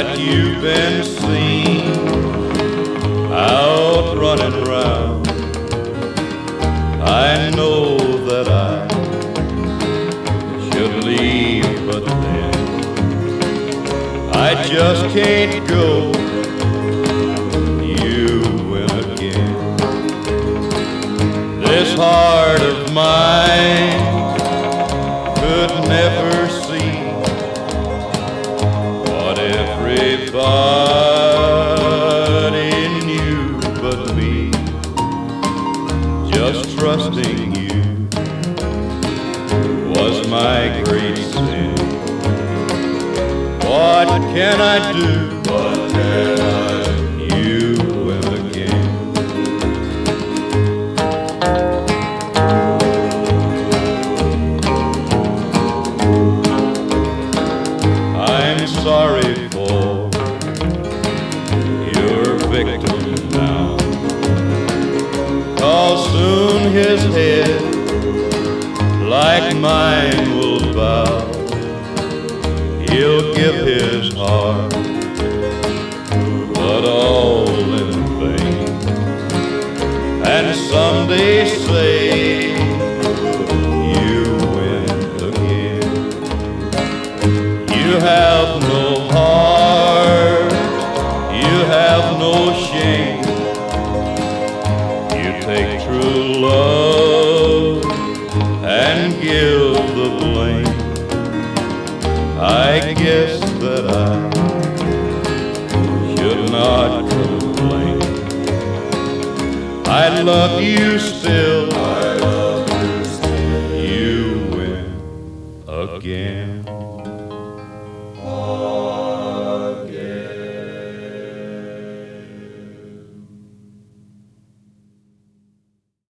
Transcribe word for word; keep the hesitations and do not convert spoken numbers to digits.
that you've been seen out running round. I know that I should leave, but then I just can't go. You win again. This heart of mine could never see what everybody knew but me. Just trusting you was my great sin. What can I do? What can I do? You win again. I'm sorry for your victim now, 'cause soon his head, like mine, will bow. He'll give his heart, but all in vain, and someday say you win again. You have no heart, you have no shame. You take true love and give the blame. I guess that I should not complain. I love you still. I love you still. You win again.